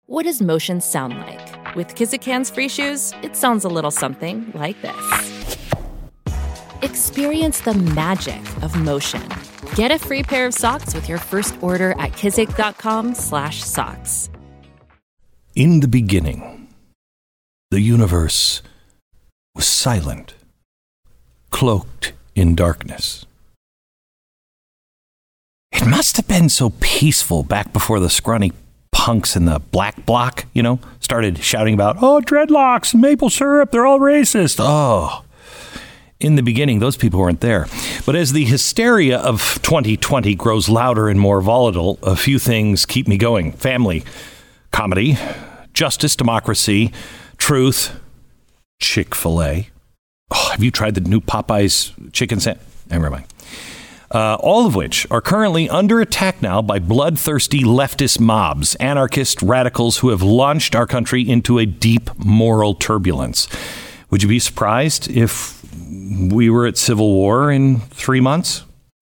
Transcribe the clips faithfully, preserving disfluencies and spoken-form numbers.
What does motion sound like? With Kizik hands-free shoes, it sounds a little something like this. Experience the magic of motion. Get a free pair of socks with your first order at kizik.com slash socks. In the beginning, the universe was silent, cloaked in darkness. It must have been so peaceful back before the scrawny punks in the black bloc, you know, started shouting about, oh, dreadlocks and maple syrup, they're all racist. Oh, in the beginning, those people weren't there. But as the hysteria of twenty twenty grows louder and more volatile, a few things keep me going. Family, comedy, justice, democracy, truth, Chick-fil-A. Oh, have you tried the new Popeyes chicken sandwich? Never mind. Uh, all of which are currently under attack now by bloodthirsty leftist mobs, anarchist radicals who have launched our country into a deep moral turbulence. Would you be surprised if we were at civil war in three months?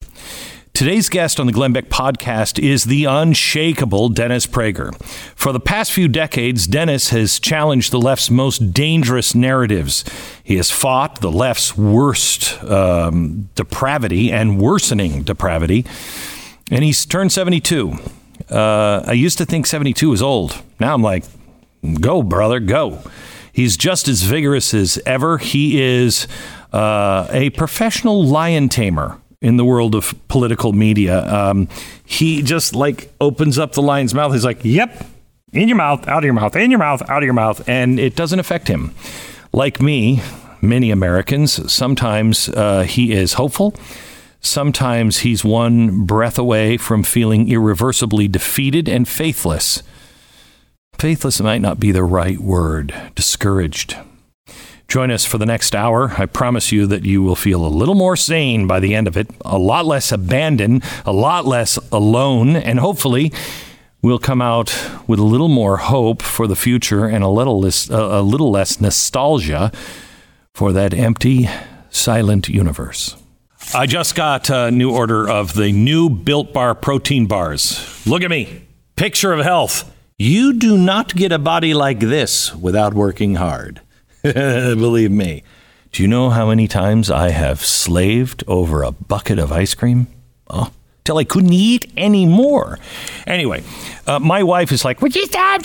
Today's guest on the Glenn Beck podcast is the unshakable Dennis Prager. For the past few decades, Dennis has challenged the left's most dangerous narratives. He has fought the left's worst um, depravity and worsening depravity. And he's turned seventy-two. Uh, I used to think seventy-two was old. Now I'm like, go, brother, go. He's just as vigorous as ever. He is uh, a professional lion tamer in the world of political media. Um, he just like opens up the lion's mouth. He's like, yep, in your mouth, out of your mouth, in your mouth, out of your mouth. And it doesn't affect him. Like me, many Americans, sometimes uh, he is hopeful. Sometimes he's one breath away from feeling irreversibly defeated and faithless. Faithless might not be the right word. Discouraged. Join us for the next hour. I promise you that you will feel a little more sane by the end of it, a lot less abandoned, a lot less alone, and hopefully we'll come out with a little more hope for the future and a little less, uh, a little less nostalgia for that empty, silent universe. I just got a new order of the new Built Bar protein bars. Look at me. Picture of health. You do not get a body like this without working hard. Believe me. Do you know how many times I have slaved over a bucket of ice cream? Oh, till I couldn't eat anymore. Anyway, uh, my wife is like, would you stop?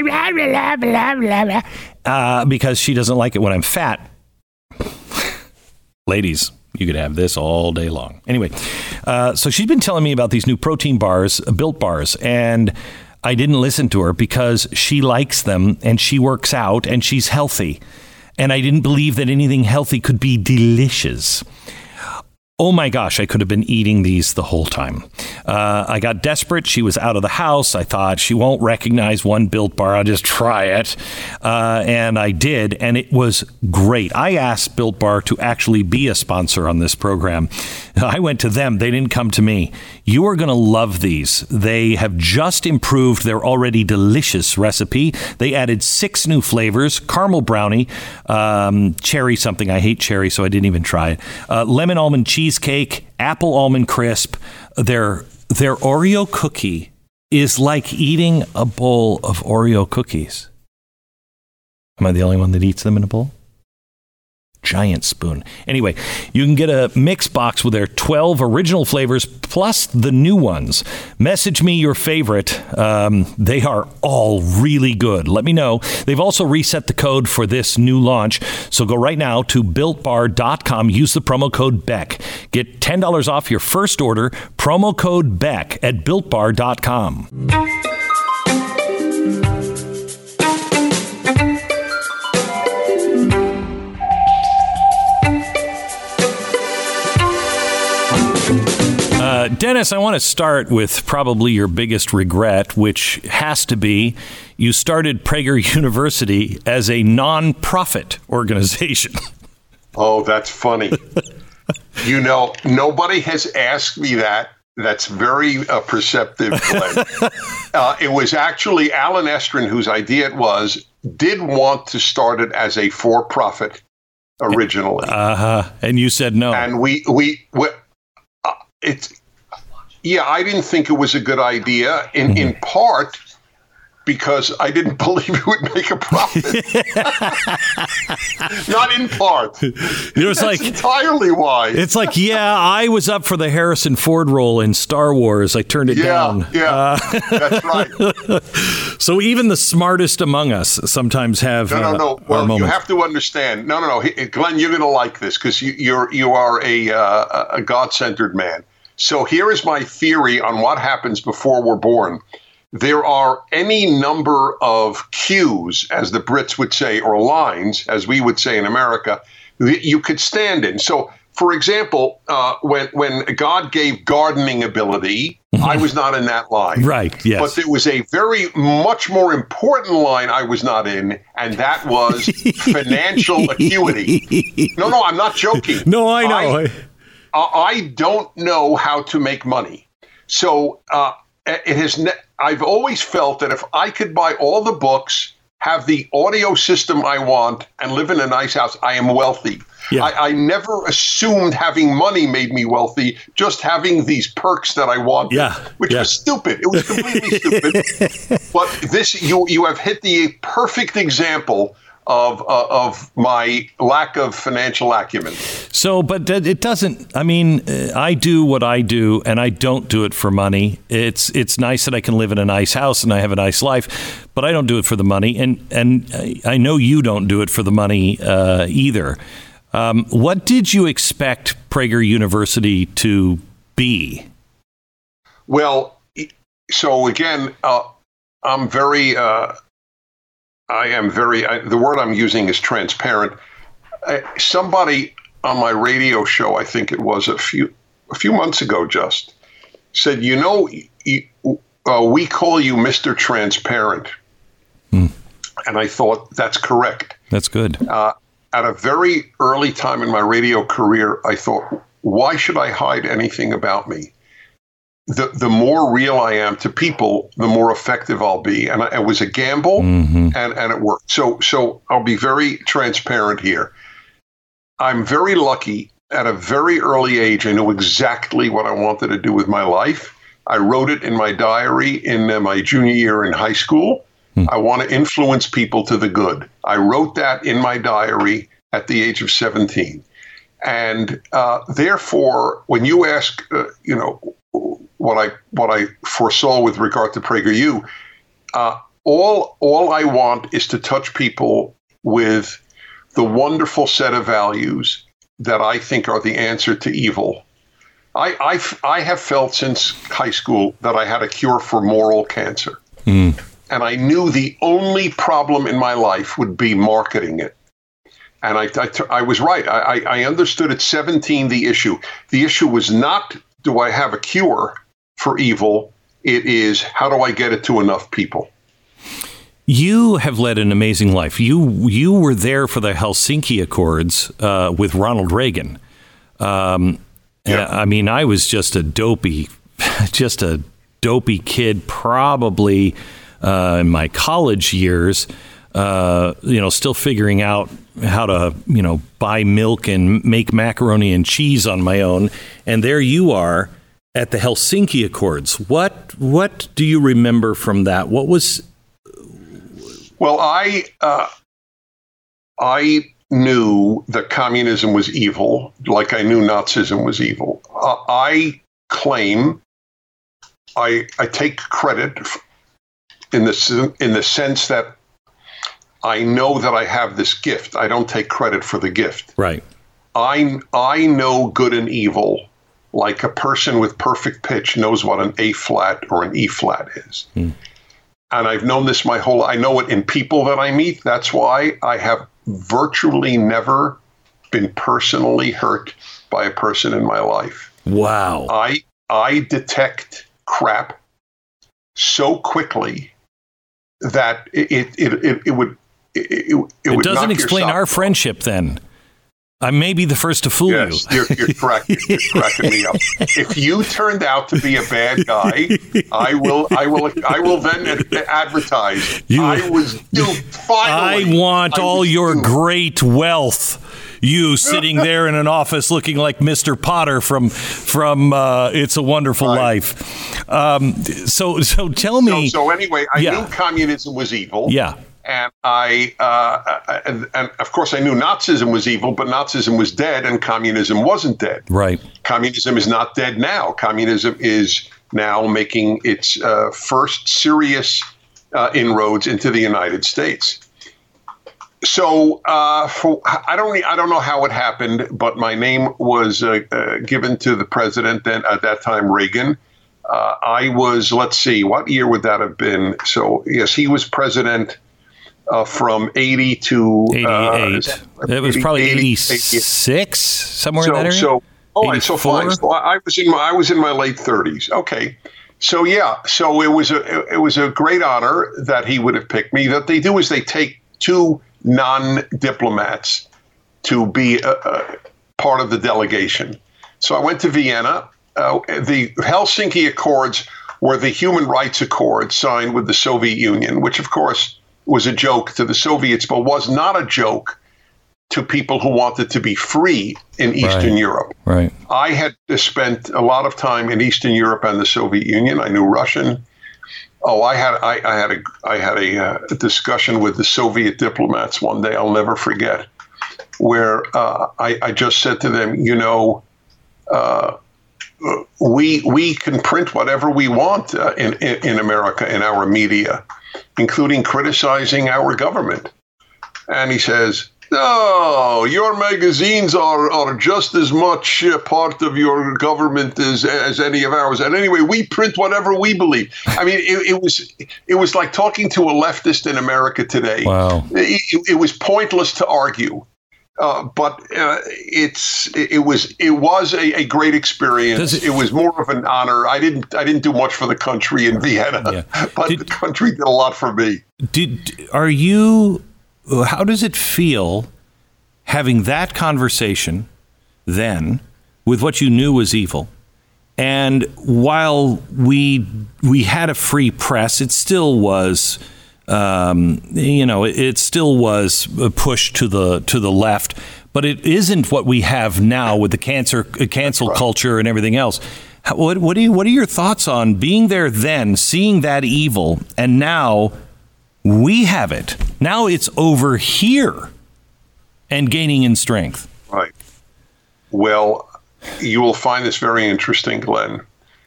Uh, because she doesn't like it when I'm fat. Ladies, you could have this all day long. Anyway, uh, so she's been telling me about these new protein bars, uh, Built Bars, and I didn't listen to her because she likes them and she works out and she's healthy. And I didn't believe that anything healthy could be delicious. Oh my gosh, I could have been eating these the whole time. Uh, I got desperate. She was out of the house. I thought she won't recognize one Built Bar. I'll just try it. Uh, and I did. And it was great. I asked Built Bar to actually be a sponsor on this program. I went to them. They didn't come to me. You are going to love these. They have just improved their already delicious recipe. They added six new flavors: caramel brownie, um, cherry something. I hate cherry, so I didn't even try it. Uh, lemon almond cheesecake, apple almond crisp. Their their Oreo cookie is like eating a bowl of Oreo cookies. Am I the only one that eats them in a bowl? Giant spoon. Anyway, you can get a mix box with their twelve original flavors plus the new ones. Message me your favorite. Um, they are all really good. Let me know. They've also reset the code for this new launch. So go right now to built bar dot com. Use the promo code Beck. Get ten dollars off your first order. Promo code Beck at built bar dot com. Uh, Dennis, I want to start with probably your biggest regret, which has to be you started Prager University as a non-profit organization. Oh, that's funny. You know, nobody has asked me that. That's very uh, perceptive, Glenn. uh, it was actually Alan Estrin, whose idea it was, did want to start it as a for-profit originally. Uh-huh. And you said no. And we, we, we uh, it's, yeah, I didn't think it was a good idea in, mm-hmm. in part because I didn't believe it would make a profit. Not in part. It was That's like entirely why. It's like, yeah, I was up for the Harrison Ford role in Star Wars. I turned it yeah, down. Yeah, uh, that's right. So even the smartest among us sometimes have no, no, no. Uh, well, our moments. You have to understand. No, no, no. Glenn, you're going to like this because you, you're you are a uh, a God-centered man. So here is my theory on what happens before we're born. There are any number of cues, as the Brits would say, or lines, as we would say in America, that you could stand in. So, for example, uh, when when God gave gardening ability, I was not in that line. Right, yes. But there was a very much more important line I was not in, and that was financial acuity. No, no, I'm not joking. No, I know. I, I don't know how to make money. So uh, it has. Ne- I've always felt that if I could buy all the books, have the audio system I want, and live in a nice house, I am wealthy. Yeah. I, I never assumed having money made me wealthy, just having these perks that I wanted, yeah. which yeah. was stupid. It was completely stupid. But this, you you have hit the perfect example of uh, of my lack of financial acumen. So, but it doesn't, I mean, I do what I do, and I don't do it for money. It's it's nice that I can live in a nice house and I have a nice life, but I don't do it for the money. And, and I know you don't do it for the money uh, either. Um, what did you expect Prager University to be? Well, so again, uh, I'm very... Uh, I am very, I, the word I'm using is transparent. Uh, somebody on my radio show, I think it was a few a few months ago just, said, you know, you, uh, we call you Mister Transparent. Hmm. And I thought, that's correct. That's good. Uh, at a very early time in my radio career, I thought, why should I hide anything about me? The the more real I am to people, the more effective I'll be. And I, it was a gamble, mm-hmm. and, and it worked. So so I'll be very transparent here. I'm very lucky. At a very early age, I knew exactly what I wanted to do with my life. I wrote it in my diary in uh, my junior year in high school. Mm. I want to influence people to the good. I wrote that in my diary at the age of seventeen. And uh, therefore, when you ask, uh, you know, what I what I foresaw with regard to PragerU, uh, all all I want is to touch people with the wonderful set of values that I think are the answer to evil. I I, I have felt since high school that I had a cure for moral cancer, mm. and I knew the only problem in my life would be marketing it. And I I, I was right. I, I understood at seventeen the issue. The issue was not, do I have a cure for evil? It is, how do I get it to enough people? You have led an amazing life. You you were there for the Helsinki Accords uh, with Ronald Reagan. Um, yeah. I mean, I was just a dopey, just a dopey kid, probably uh, in my college years, uh, you know, still figuring out how to, you know, buy milk and make macaroni and cheese on my own. And there you are at the Helsinki Accords. What what do you remember from that? What was... Well, I uh, I knew that communism was evil, like I knew Nazism was evil. Uh, I claim, I I take credit in the in the sense that I know that I have this gift. I don't take credit for the gift. Right. I I know good and evil, like a person with perfect pitch knows what an A flat or an E flat is. Hmm. And I've known this my whole, I know it in people that I meet. That's why I have virtually never been personally hurt by a person in my life. Wow. I I detect crap so quickly that it it it, it would it, it, it, it would doesn't explain our friendship then. I may be the first to fool yes, you. Yes, you're, you're correct. You're cracking me up. If you turned out to be a bad guy, I will, I will, I will then advertise. You, I was duped. Finally, I want I all your duped. great wealth. you sitting there in an office looking like Mister Potter from from uh, It's a Wonderful right. Life. Um, so so tell me. So, so anyway, I yeah. knew communism was evil. Yeah. And I, uh, and, and of course, I knew Nazism was evil, but Nazism was dead and communism wasn't dead. Right. Communism is not dead now. Communism is now making its uh, first serious uh, inroads into the United States. So uh, for, I don't, I don't know how it happened, but my name was uh, uh, given to the president then at that time, Reagan. Uh, I was, let's see, what year would that have been? So yes, he was president. Uh, from eighty to eighty-eight. Uh, it was probably eighty-six, somewhere so, in that area. So, oh, so fine. So I was in my I was in my late thirties. Okay, so yeah, so it was a it was a great honor that he would have picked me. What they do is they take two non-diplomats to be a, a part of the delegation. So I went to Vienna. Uh, the Helsinki Accords were the human rights accords signed with the Soviet Union, which of course was a joke to the Soviets, but was not a joke to people who wanted to be free in Eastern right. Europe. Right. I had spent a lot of time in Eastern Europe and the Soviet Union. I knew Russian. Oh, I had I, I had a I had a, uh, discussion with the Soviet diplomats one day. I'll never forget, where uh, I, I just said to them, you know, uh, we we can print whatever we want uh, in, in in America in our media, including criticizing our government. And he says, no, your magazines are, are just as much a part of your government as, as any of ours. And anyway, we print whatever we believe. I mean, it, it was it was like talking to a leftist in America today. Wow. It, it was pointless to argue. Uh, but uh, it's it, it was it was a, a great experience. It, it was more of an honor. I didn't I didn't do much for the country in Vienna, yeah. but did, the country did a lot for me. Did are you? How does it feel having that conversation then with what you knew was evil? And while we we had a free press, it still was. Um, you know, it, it still was pushed to the to the left, but it isn't what we have now with the cancer cancel culture and everything else. How, what what do you, what are your thoughts on being there then, seeing that evil, and now we have it? Now it's over here and gaining in strength. Right. Well, you will find this very interesting, Glenn.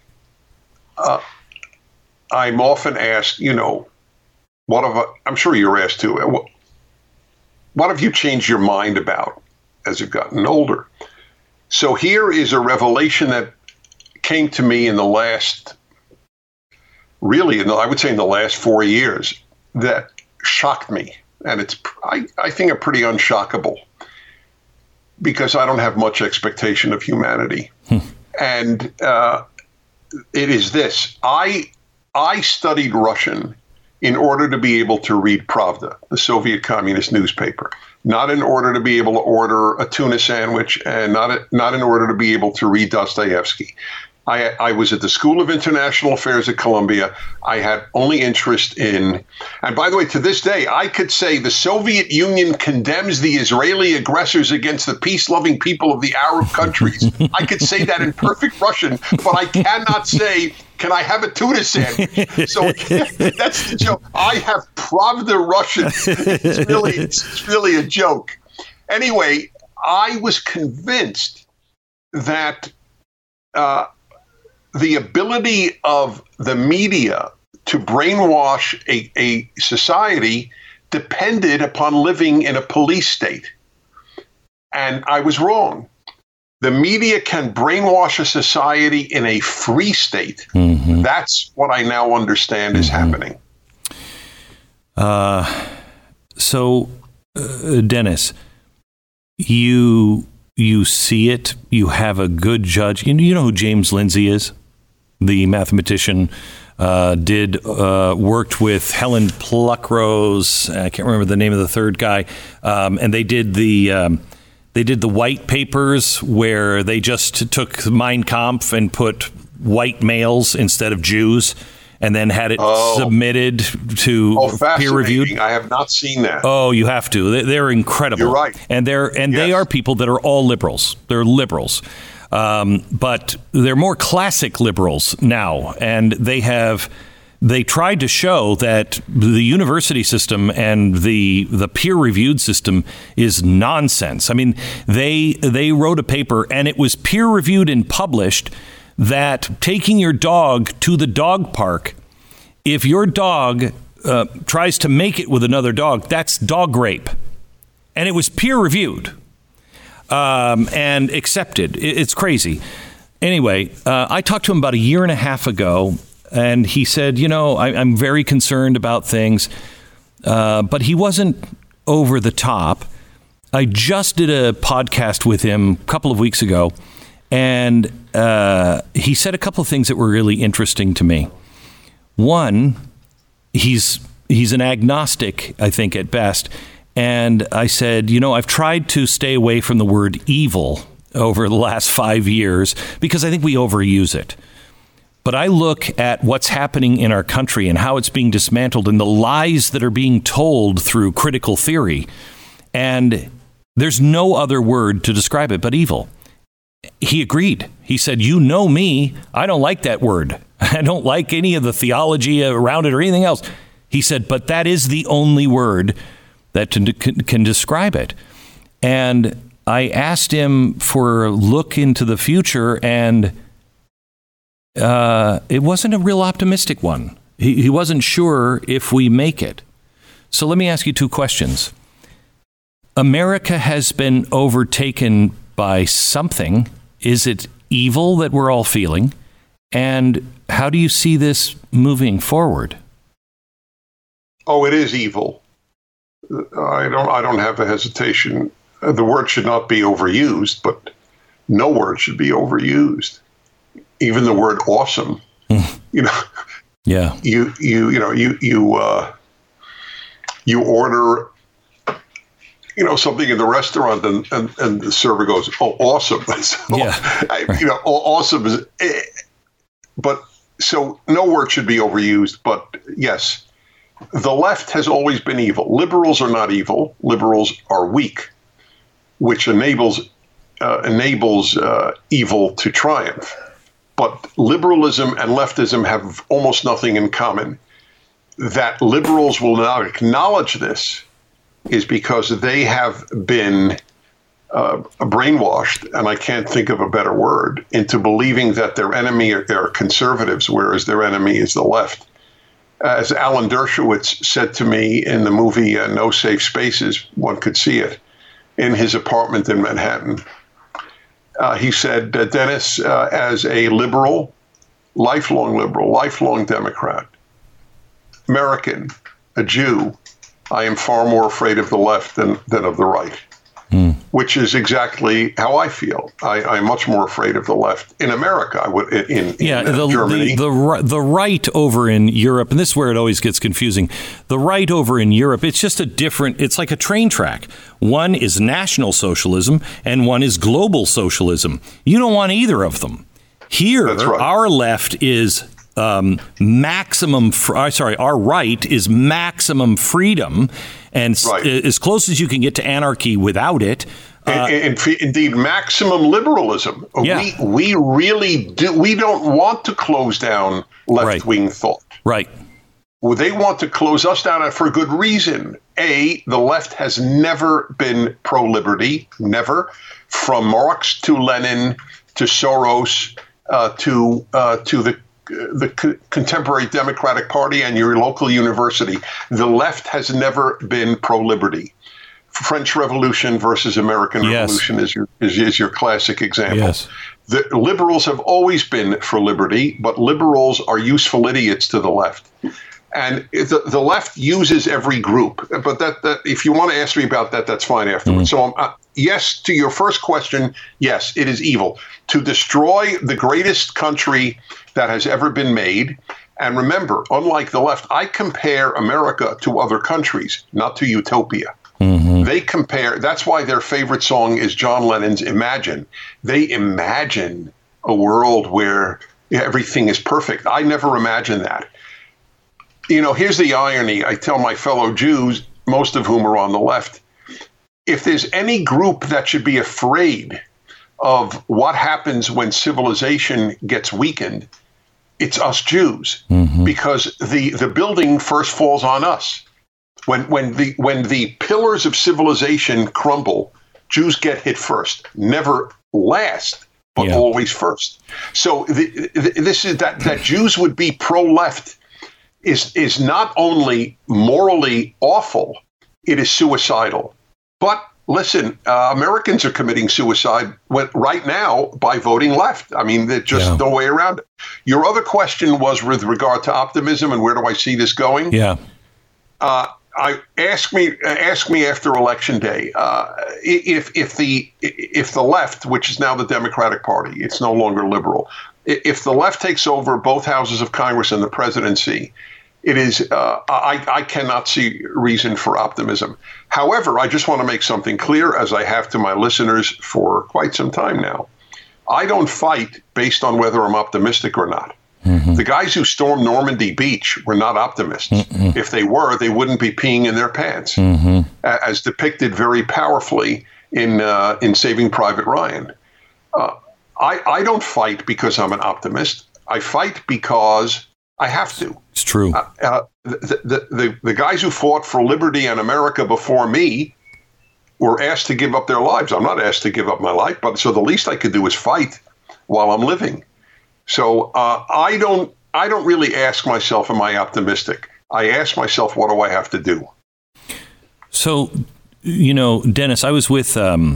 Uh, I'm often asked, you know. What have I, I'm sure you're asked too. What, what have you changed your mind about as you've gotten older? So here is a revelation that came to me in the last, really, in the, I would say in the last four years, that shocked me. And it's, I, I think, a pretty unshockable, because I don't have much expectation of humanity. Hmm. And uh, it is this. I I studied Russian in order to be able to read Pravda, the Soviet communist newspaper, not in order to be able to order a tuna sandwich, and not a, not in order to be able to read Dostoevsky. I, I was at the School of International Affairs at Columbia. I had only interest in, and by the way, to this day, I could say the Soviet Union condemns the Israeli aggressors against the peace-loving people of the Arab countries. I could say that in perfect Russian, but I cannot say, can I have a tuna sandwich? So that's the joke. I have Pravda Russian. It's really, it's really a joke. Anyway, I was convinced that uh, the ability of the media to brainwash a, a society depended upon living in a police state. And I was wrong. The media can brainwash a society in a free state. Mm-hmm. That's what I now understand is mm-hmm. happening. Uh, so, uh, Dennis, you you see it. You have a good judge. You know, you know who James Lindsay is? The mathematician, uh, did uh, worked with Helen Pluckrose. I can't remember the name of the third guy. Um, and they did the um, they did the white papers where they just took Mein Kampf and put white males instead of Jews. and then had it oh. submitted to oh, peer reviewed. I have not seen that. Oh, you have to. They're incredible. You're right. And they're and yes. they are people that are all liberals. They're liberals. Um, but they're more classic liberals now, and they have they tried to show that the university system and the the peer-reviewed system is nonsense. I mean, they they wrote a paper, and it was peer-reviewed and published, that taking your dog to the dog park, if your dog uh, tries to make it with another dog, that's dog rape. And it was peer-reviewed. Um, and accepted. It's crazy. Anyway, uh, I talked to him about a year and a half ago, and he said, you know, I, I'm very concerned about things, uh, but he wasn't over the top. I just did a podcast with him a couple of weeks ago, and uh, he said a couple of things that were really interesting to me. One, he's he's an agnostic, I think, at best. And I said, you know, I've tried to stay away from the word evil over the last five years because I think we overuse it. But I look at what's happening in our country and how it's being dismantled and the lies that are being told through critical theory. And there's no other word to describe it but evil. He agreed. He said, you know me, I don't like that word. I don't like any of the theology around it or anything else. He said, but that is the only word that can, can describe it. And I asked him for a look into the future, and uh, it wasn't a real optimistic one. He, he wasn't sure if we make it. So let me ask you two questions. America has been overtaken by something. Is it evil that we're all feeling? And how do you see this moving forward? Oh, it is evil. I don't I don't have a hesitation. The word should not be overused, but no word should be overused. Even the word awesome. you know. Yeah. You you you know, you you uh, you order you know something in the restaurant and, and, and the server goes, "Oh, awesome." so, yeah. I, you know, awesome is eh. But so no word should be overused, but yes. The left has always been evil. Liberals are not evil. Liberals are weak, which enables uh, enables uh, evil to triumph. But liberalism and leftism have almost nothing in common. That liberals will not acknowledge this is because they have been uh, brainwashed, and I can't think of a better word, into believing that their enemy are, are conservatives, whereas their enemy is the left. As Alan Dershowitz said to me in the movie uh, No Safe Spaces, one could see it, in his apartment in Manhattan. Uh, he said, uh, Dennis, uh, as a liberal, lifelong liberal, lifelong Democrat, American, a Jew, I am far more afraid of the left than, than of the right. Mm. Which is exactly how I feel. I, I'm much more afraid of the left in America. I would in, in yeah, uh, the, Germany. The, the the right over in Europe, and this is where it always gets confusing. The right over in Europe, it's just a different. It's like a train track. One is National Socialism, and one is global socialism. You don't want either of them. Here, right. Our left is um, maximum. Fr- sorry, our right is maximum freedom. And right. as close as you can get to anarchy without it. Uh, in, in, indeed, maximum liberalism. Yeah. We we really do. We don't want to close down left-wing right. thought. Right. Well, they want to close us down for good reason. A, the left has never been pro-liberty, never. From Marx to Lenin to Soros uh, to uh, to the the co- contemporary Democratic Party and your local university, the left has never been pro-liberty. French Revolution versus American yes. Revolution is your is, is your classic example. Yes. The liberals have always been for liberty, but liberals are useful idiots to the left. And the, the left uses every group. But that, that if you want to ask me about that, that's fine afterwards. Mm. So um, uh, yes, to your first question, yes, it is evil. To destroy the greatest country that has ever been made. And remember, unlike the left, I compare America to other countries, not to utopia. Mm-hmm. They compare. That's why their favorite song is John Lennon's Imagine. They imagine a world where everything is perfect. I never imagined that. you know, here's the irony. I tell my fellow Jews, most of whom are on the left, if there's any group that should be afraid of what happens when civilization gets weakened, it's us Jews, mm-hmm. because the, the building first falls on us. When when the when the pillars of civilization crumble, Jews get hit first. Never last, but yeah. always first. So the, the, this is that that Jews would be pro-left is is not only morally awful, it is suicidal. But listen, uh, Americans are committing suicide right now by voting left. I mean, there's just yeah. no way around it. Your other question was with regard to optimism and where do I see this going? Yeah. Uh, I ask me ask me after Election Day uh, if if the if the left, which is now the Democratic Party, it's no longer liberal. If the left takes over both houses of Congress and the presidency, it is uh, I, I cannot see reason for optimism. However, I just want to make something clear, as I have to my listeners for quite some time now. I don't fight based on whether I'm optimistic or not. Mm-hmm. The guys who stormed Normandy Beach were not optimists. Mm-hmm. If they were, they wouldn't be peeing in their pants, mm-hmm. as depicted very powerfully in uh, in Saving Private Ryan. Uh, I, I don't fight because I'm an optimist. I fight because I have to. It's true. Uh, uh, the, the, the, the guys who fought for liberty and America before me were asked to give up their lives. I'm not asked to give up my life, but so the least I could do is fight while I'm living. So uh, I don't I don't really ask myself, am I optimistic? I ask myself, what do I have to do? So, you know, Dennis, I was with um,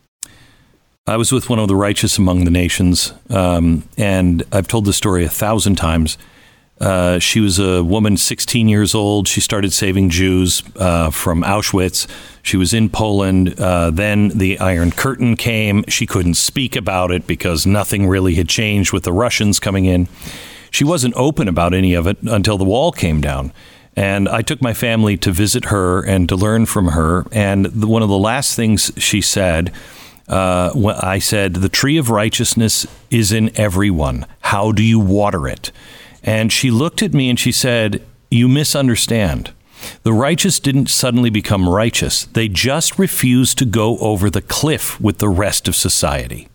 I was with one of the righteous among the nations, um, and I've told this story a thousand times. Uh, she was a woman, sixteen years old. She started saving Jews uh, from Auschwitz. She was in Poland. Uh, then the Iron Curtain came. She couldn't speak about it because nothing really had changed with the Russians coming in. She wasn't open about any of it until the wall came down. And I took my family to visit her and to learn from her. And the, one of the last things she said, uh, I said, the tree of righteousness is in everyone. How do you water it? And she looked at me and she said, you misunderstand. The righteous didn't suddenly become righteous. They just refused to go over the cliff with the rest of society.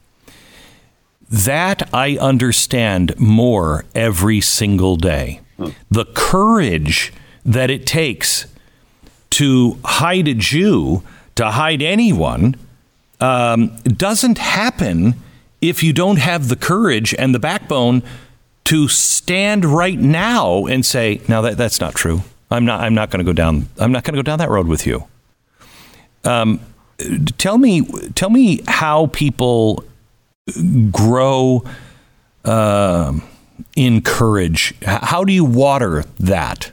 That I understand more every single day. Hmm. The courage that it takes to hide a Jew, to hide anyone, um, doesn't happen if you don't have the courage and the backbone to stand right now and say, no, that, that's not true. I'm not I'm not going to go down. I'm not going to go down that road with you. Um, tell me tell me how people grow uh, in courage. How do you water that?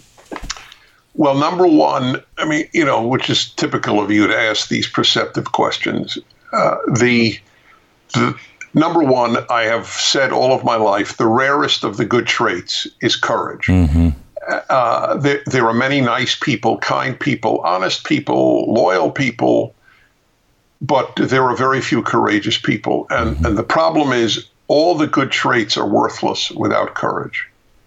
Well, number one, I mean, you know, which is typical of you to ask these perceptive questions. Uh, the the Number one, I have said all of my life, the rarest of the good traits is courage. Mm-hmm. Uh, there, there are many nice people, kind people, honest people, loyal people, but there are very few courageous people. And, mm-hmm. and the problem is all the good traits are worthless without courage.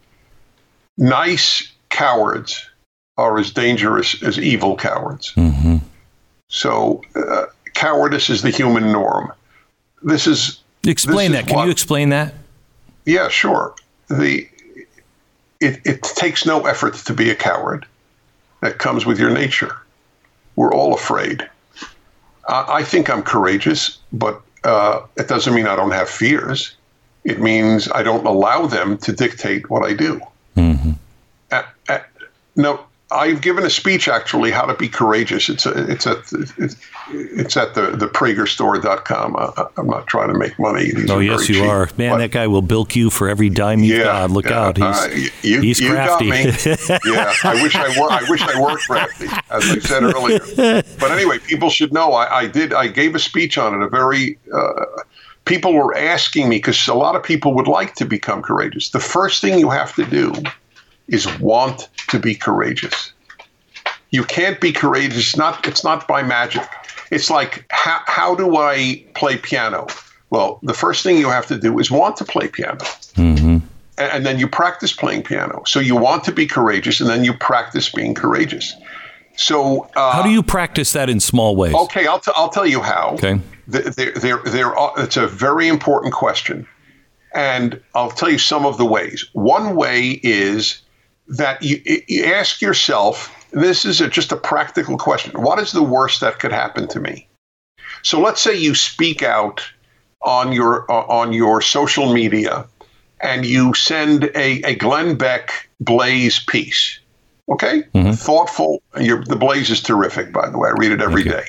Nice cowards are as dangerous as evil cowards. Mm-hmm. So uh, cowardice is the human norm. This is Explain that. Can what, you explain that? Yeah, sure. The it, it takes no effort to be a coward. That comes with your nature. We're all afraid. I, I think I'm courageous, but uh, it doesn't mean I don't have fears. It means I don't allow them to dictate what I do. Mm-hmm. Uh, uh, no, I've given a speech, actually, how to be courageous. It's a, it's at it's, it's at the the Prager Store dot com. I, I'm not trying to make money. These oh yes, you cheap. are, man. But that guy will bilk you for every dime you've yeah, got. Look yeah, out, he's uh, you, he's you crafty. Got me. Yeah, I wish I were. I wish I were crafty, as I said earlier. But anyway, people should know I, I did. I gave a speech on it. A very uh, people were asking me because a lot of people would like to become courageous. The first thing you have to do is want to be courageous. You can't be courageous. It's not, it's not by magic. It's like, how, how do I play piano? Well, the first thing you have to do is want to play piano. Mm-hmm. and then you practice playing piano. So you want to be courageous, and then you practice being courageous. So uh, how do you practice that in small ways? Okay, I'll, t- I'll tell you how. Okay. There, there, there are, it's a very important question. And I'll tell you some of the ways. One way is that you, you ask yourself, this is a, just a practical question. What is the worst that could happen to me? So let's say you speak out on your uh, on your social media and you send a, a Glenn Beck Blaze piece. Okay? Mm-hmm. Thoughtful. Your, the Blaze is terrific, by the way. I read it every day.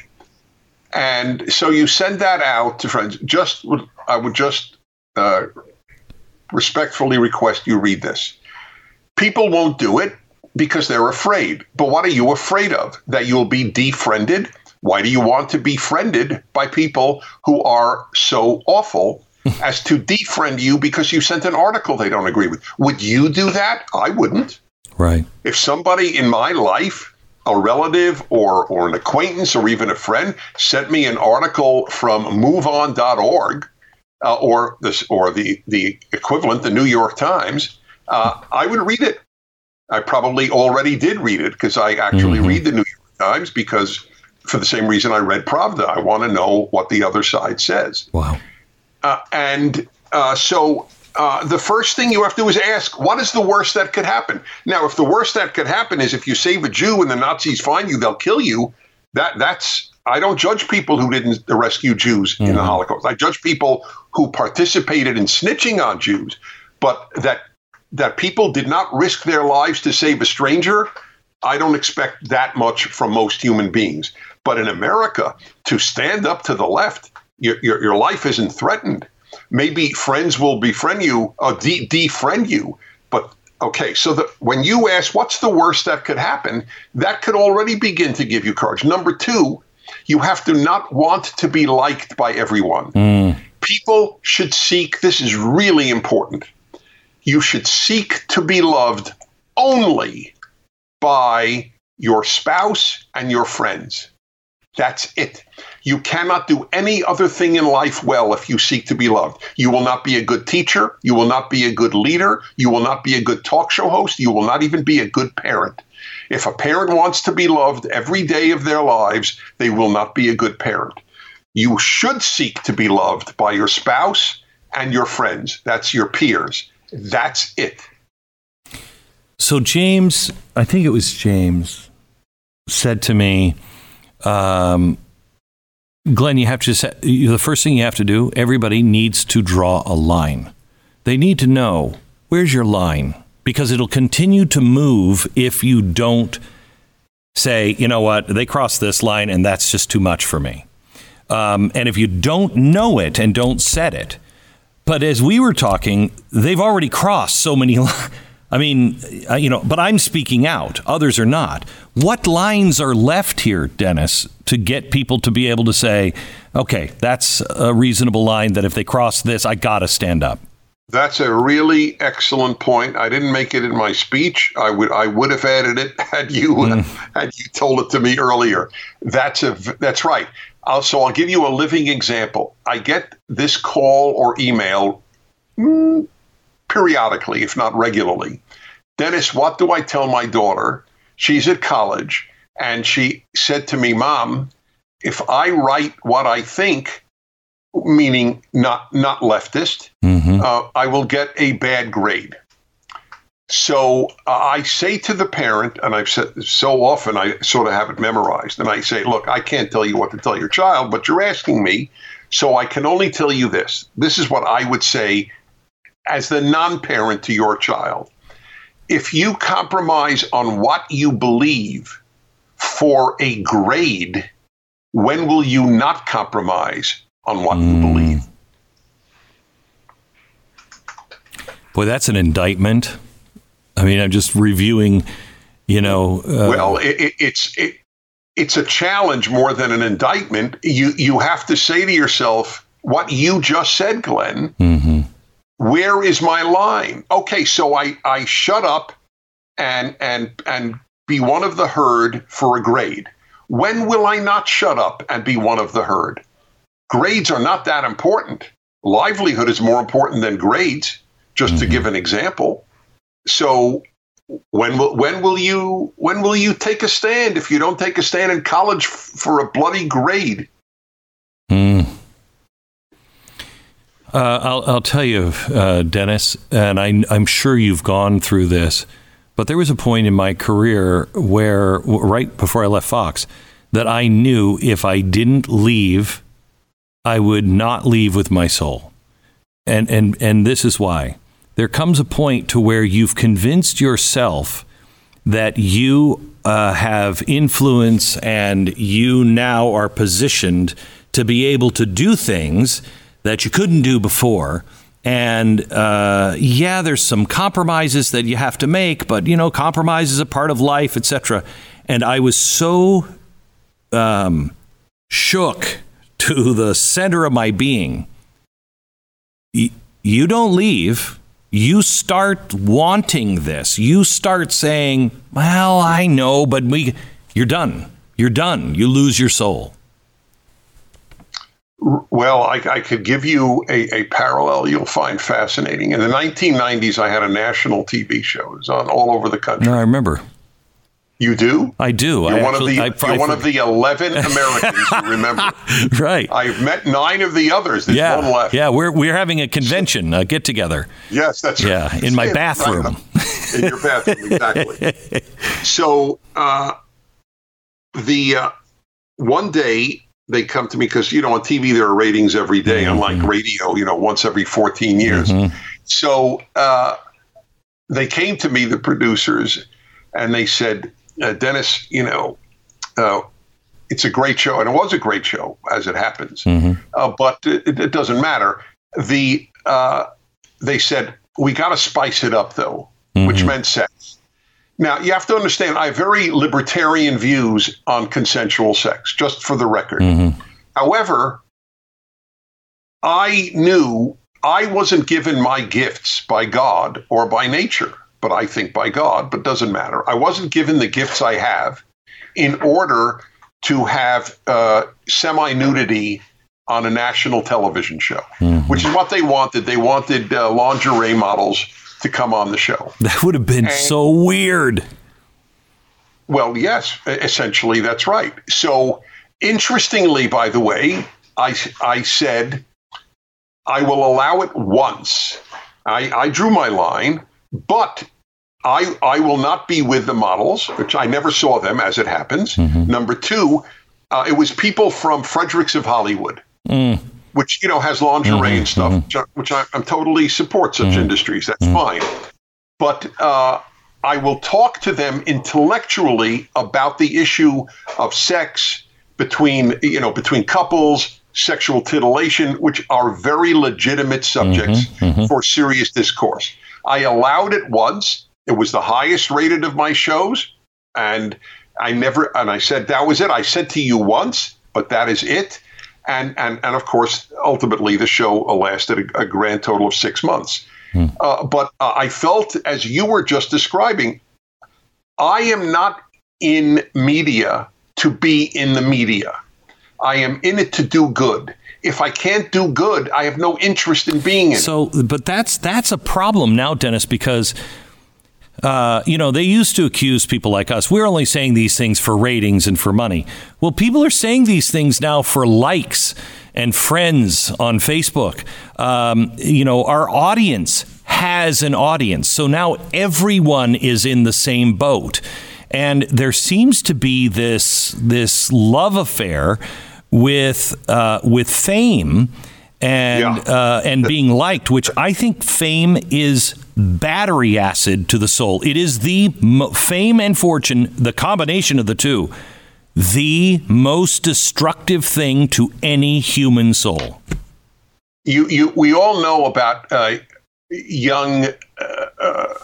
And so you send that out to friends. Just I would just uh, respectfully request you read this. People won't do it because they're afraid. But what are you afraid of? That you'll be defriended? Why do you want to be friended by people who are so awful as to defriend you because you sent an article they don't agree with? Would you do that? I wouldn't. Right. If somebody in my life, a relative or, or an acquaintance or even a friend, sent me an article from move on dot org uh, or this or the, the equivalent, the New York Times, uh, I would read it. I probably already did read it because I actually mm-hmm. read the New York Times because for the same reason I read Pravda. I want to know what the other side says. Wow. Uh, and uh, so uh, the first thing you have to do is ask, what is the worst that could happen? Now, if the worst that could happen is if you save a Jew and the Nazis find you, they'll kill you. That that's I don't judge people who didn't rescue Jews mm-hmm. in the Holocaust. I judge people who participated in snitching on Jews. But that that people did not risk their lives to save a stranger, I don't expect that much from most human beings. But in America, to stand up to the left, your your, your life isn't threatened. Maybe friends will befriend you, uh, de- defriend you. But okay, so the, when you ask what's the worst that could happen, that could already begin to give you courage. Number two, you have to not want to be liked by everyone. Mm. People should seek, this is really important, you should seek to be loved only by your spouse and your friends. That's it. You cannot do any other thing in life well if you seek to be loved. You will not be a good teacher. You will not be a good leader. You will not be a good talk show host. You will not even be a good parent. If a parent wants to be loved every day of their lives, they will not be a good parent. You should seek to be loved by your spouse and your friends. That's your peers. That's it. So James, I think it was James, said to me, um, Glenn, you have to just, the first thing you have to do, everybody needs to draw a line. They need to know, where's your line? Because it'll continue to move if you don't say, you know what, they crossed this line and that's just too much for me. Um, and if you don't know it and don't set it, but as we were talking, they've already crossed so many lines. I mean, uh, you know, but I'm speaking out. Others are not. What lines are left here, Dennis, to get people to be able to say, okay, that's a reasonable line that if they cross this, I got to stand up? That's a really excellent point. I didn't make it in my speech. I would I would have added it had you mm. had you told it to me earlier. That's a that's right. I'll, so I'll give you a living example. I get this call or email mm, periodically, if not regularly. Dennis, what do I tell my daughter? She's at college, and she said to me, Mom, if I write what I think, meaning not not leftist, mm-hmm. uh, I will get a bad grade. So uh, I say to the parent, and I've said this so often, I sort of have it memorized, and I say, look, I can't tell you what to tell your child, but you're asking me, so I can only tell you this. This is what I would say as the non-parent to your child. If you compromise on what you believe for a grade, when will you not compromise on what mm. you believe? Boy, that's an indictment. I mean, I'm just reviewing, you know. Uh, well, it, it, it's it, it's a challenge more than an indictment. You you have to say to yourself what you just said, Glenn. Mm-hmm. Where is my line? Okay, so I, I shut up and and and be one of the herd for a grade. When will I not shut up and be one of the herd? Grades are not that important. Livelihood is more important than grades. just mm-hmm. to give an example. So when will when will you when will you take a stand if you don't take a stand in college f- for a bloody grade? Mm. Uh, I'll, I'll tell you, uh, Dennis, and I, I'm sure you've gone through this, but there was a point in my career where, right before I left Fox, that I knew if I didn't leave, I would not leave with my soul. And, and, and this is why. There comes a point to where you've convinced yourself that you uh, have influence and you now are positioned to be able to do things that you couldn't do before. And uh, yeah, there's some compromises that you have to make, but, you know, compromise is a part of life, et cetera. And I was so um, shook to the center of my being. Y- you don't leave. You start wanting this. You start saying, well, I know, but we, you're done. You're done. You lose your soul. Well, I, I could give you a, a parallel you'll find fascinating. In the nineteen nineties, I had a national T V show. It was on all over the country. No, I remember. You do? I do. You're, I one, actually, of the, I, you're I, one of the eleven Americans who remember. Right. I've met nine of the others. There's yeah. one left. Yeah, we're we're having a convention, a get together. Yes, that's yeah, right. in my bathroom. In your bathroom, exactly. So uh, the uh, one day they come to me because, you know, on T V there are ratings every day, mm-hmm. unlike radio, you know, once every fourteen years. Mm-hmm. So uh, they came to me, the producers, and they said, uh, Dennis, you know, uh, it's a great show. And it was a great show, as it happens. Mm-hmm. Uh, but it, it doesn't matter. The uh, they said, we got to spice it up, though, mm-hmm. which meant sex. Now, you have to understand, I have very libertarian views on consensual sex, just for the record. Mm-hmm. However, I knew I wasn't given my gifts by God or by nature, but I think by God, but doesn't matter. I wasn't given the gifts I have in order to have uh, semi-nudity on a national television show, mm-hmm. which is what they wanted. They wanted uh, lingerie models to come on the show. That would have been and, so weird. Well, yes, essentially that's right. So interestingly, by the way, I, I said, I will allow it once. I, I drew my line, but I, I will not be with the models, which I never saw them, as it happens. Mm-hmm. Number two, uh, it was people from Fredericks of Hollywood, mm. which, you know, has lingerie mm-hmm. and stuff, mm-hmm. which, I, which I, I totally support such mm-hmm. industries. That's mm-hmm. fine. But uh, I will talk to them intellectually about the issue of sex between, you know, between couples, sexual titillation, which are very legitimate subjects mm-hmm. Mm-hmm. for serious discourse. I allowed it once. It was the highest rated of my shows. And I never, and I said, that was it. I said to you once, but that is it. And, and, and of course, ultimately, the show lasted a, a grand total of six months. Hmm. Uh, but uh, I felt, as you were just describing, I am not in media to be in the media. I am in it to do good. If I can't do good, I have no interest in being in so, it. So, but that's that's a problem now, Dennis, because Uh, you know, they used to accuse people like us. We're only saying these things for ratings and for money. Well, people are saying these things now for likes and friends on Facebook. Um, you know, our audience has an audience. So now everyone is in the same boat. And there seems to be this this love affair with uh, with fame and yeah. uh, and being liked, which I think fame is battery acid to the soul. It is the mo- fame and fortune, the combination of the two, the most destructive thing to any human soul. You, you, we all know about uh, young, uh, uh,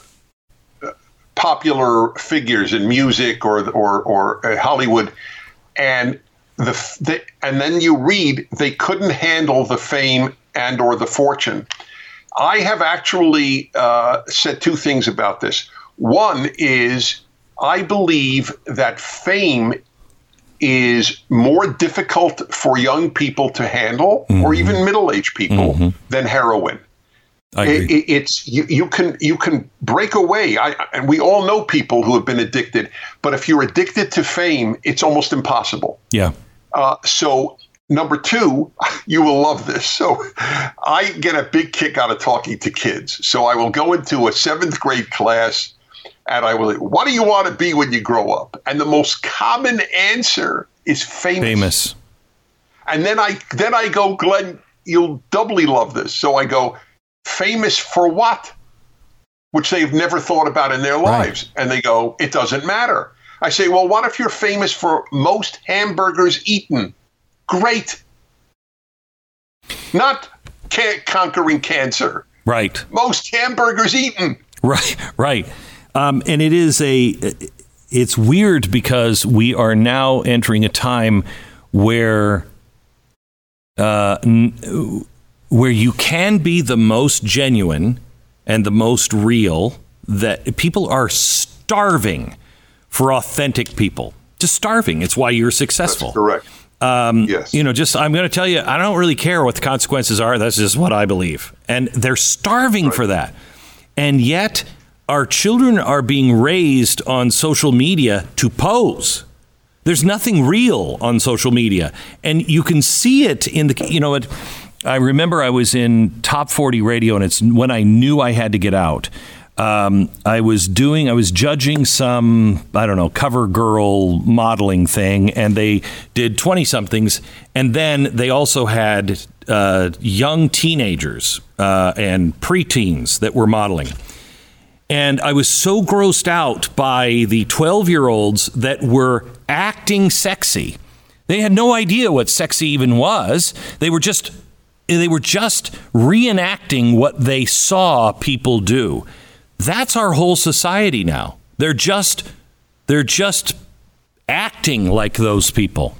popular figures in music or or or uh, Hollywood, and the, the and then you read they couldn't handle the fame and or the fortune. I have actually uh, said two things about this. One is I believe that fame is more difficult for young people to handle, mm-hmm. or even middle-aged people, mm-hmm. than heroin. I agree. It, it's you, you can you can break away. I, and we all know people who have been addicted. But if you're addicted to fame, it's almost impossible. Yeah. Uh, so number two, you will love this. So I get a big kick out of talking to kids. So I will go into a seventh grade class and I will, what do you want to be when you grow up? And the most common answer is famous. Famous. And then I then I go, Glenn, you'll doubly love this. So I go, famous for what? Which they've never thought about in their lives. Right. And they go, it doesn't matter. I say, well, what if you're famous for most hamburgers eaten? Great. Not ca- conquering cancer. Right. Most hamburgers eaten. Right, right. Um, and it is a, it's weird because we are now entering a time where, uh, n- where you can be the most genuine and the most real, that people are starving for authentic people. Just starving. It's why you're successful. That's correct. Um, yes. You know, just, I'm going to tell you, I don't really care what the consequences are. That's just what I believe. And they're starving right. for that. And yet our children are being raised on social media to pose. There's nothing real on social media. And you can see it in the, you know, it, I remember I was in Top forty Radio, and it's when I knew I had to get out. Um, I was doing, I was judging some, I don't know, cover girl modeling thing, and they did twenty somethings. And then they also had uh, young teenagers uh, and preteens that were modeling. And I was so grossed out by the twelve year olds that were acting sexy. They had no idea what sexy even was. They were just, they were just reenacting what they saw people do. That's our whole society now. They're just they're just acting like those people.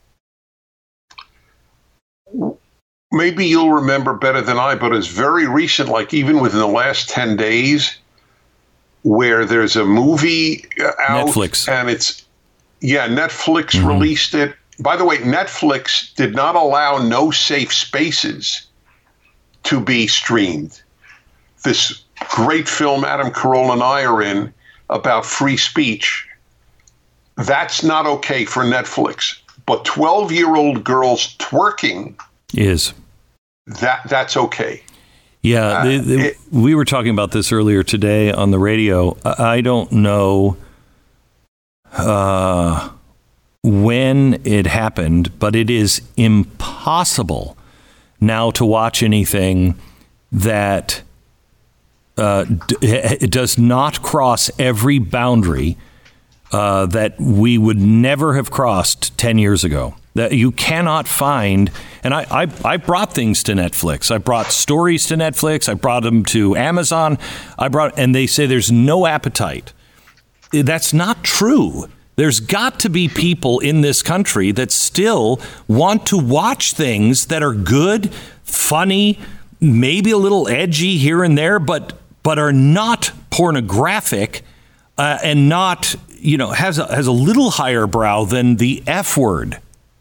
Maybe you'll remember better than I, but it's very recent, like even within the last ten days, where there's a movie out. Netflix. And it's, yeah, Netflix mm-hmm. released it. By the way, Netflix did not allow No Safe Spaces to be streamed. This great film Adam Carolla and I are in about free speech. That's not okay for Netflix. But twelve-year-old girls twerking is. That that's okay. Yeah, uh, they, they, it, we were talking about this earlier today on the radio. I don't know uh, when it happened, but it is impossible now to watch anything that Uh, d- it does not cross every boundary uh, that we would never have crossed ten years ago. That you cannot find. And I, I, I brought things to Netflix. I brought stories to Netflix. I brought them to Amazon. I brought, and they say there's no appetite. That's not true. There's got to be people in this country that still want to watch things that are good, funny, maybe a little edgy here and there, but but are not pornographic uh, and not, you know, has a, has a little higher brow than the F word.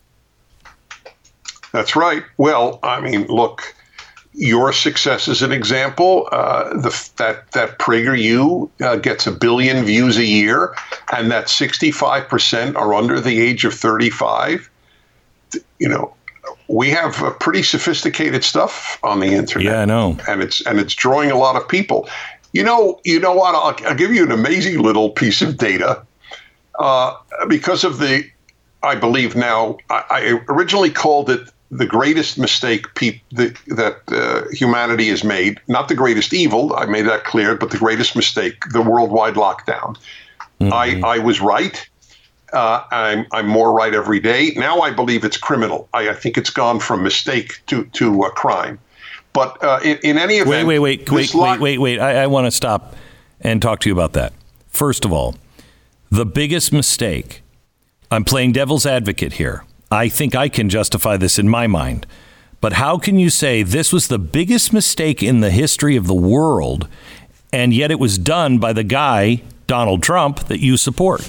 That's right. Well, I mean, look, your success is an example. Uh, the, that that PragerU uh, gets a billion views a year, and that sixty-five percent are under the age of thirty-five. You know, we have uh, pretty sophisticated stuff on the internet. Yeah, I know. And it's and it's drawing a lot of people. You know, you know what? I'll, I'll give you an amazing little piece of data. Uh, because of the, I believe now, I, I originally called it the greatest mistake pe- the, that uh, humanity has made. Not the greatest evil, I made that clear, but the greatest mistake, the worldwide lockdown. Mm-hmm. I, I was right. Uh, I'm, I'm more right every day. Now I believe it's criminal. I, I think it's gone from mistake to, to a crime. But uh, in, in any event... Wait, wait, wait, wait, lock- wait, wait, wait. I, I want to stop and talk to you about that. First of all, the biggest mistake, I'm playing devil's advocate here. I think I can justify this in my mind. But how can you say this was the biggest mistake in the history of the world, and yet it was done by the guy, Donald Trump, that you support?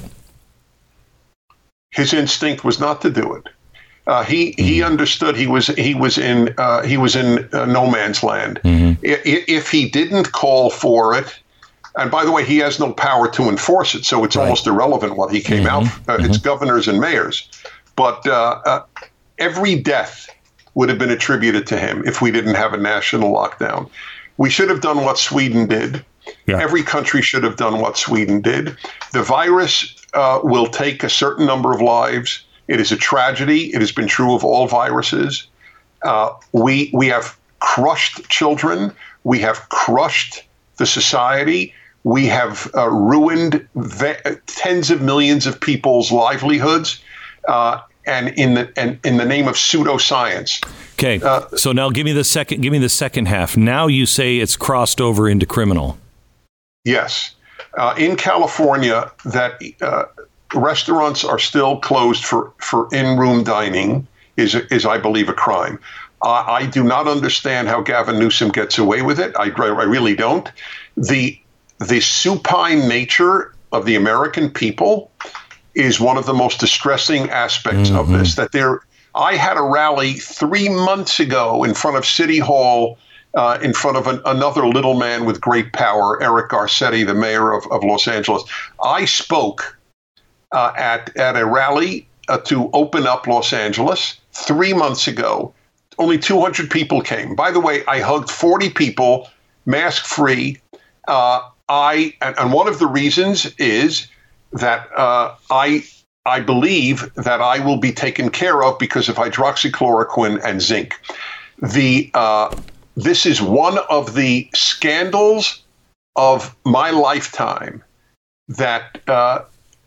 His instinct was not to do it. Uh, he mm-hmm. he understood he was he was in uh, he was in uh, no man's land. Mm-hmm. If he didn't call for it, and by the way, he has no power to enforce it, so it's right. almost irrelevant what he came mm-hmm. out. Uh, mm-hmm. It's governors and mayors. But uh, uh, every death would have been attributed to him if we didn't have a national lockdown. We should have done what Sweden did. Yeah. Every country should have done what Sweden did. The virus uh, will take a certain number of lives. It is a tragedy. It has been true of all viruses. Uh, we we have crushed children. We have crushed the society. We have uh, ruined ve- tens of millions of people's livelihoods. Uh, And in the and in the name of pseudoscience. Okay, uh, so now give me the second. Give me the second half. Now you say it's crossed over into criminal. Yes, uh, in California, that uh, restaurants are still closed for, for in-room dining is is I believe a crime. Uh, I do not understand how Gavin Newsom gets away with it. I, I really don't. The the supine nature of the American people is one of the most distressing aspects mm-hmm. of this. That there, I had a rally three months ago in front of City Hall, uh, in front of an, another little man with great power, Eric Garcetti, the mayor of, of Los Angeles. I spoke uh, at at a rally uh, to open up Los Angeles three months ago. Only two hundred people came. By the way, I hugged forty people, mask free. Uh, I and, and one of the reasons is that uh, I I believe that I will be taken care of because of hydroxychloroquine and zinc. The uh, this is one of the scandals of my lifetime that uh,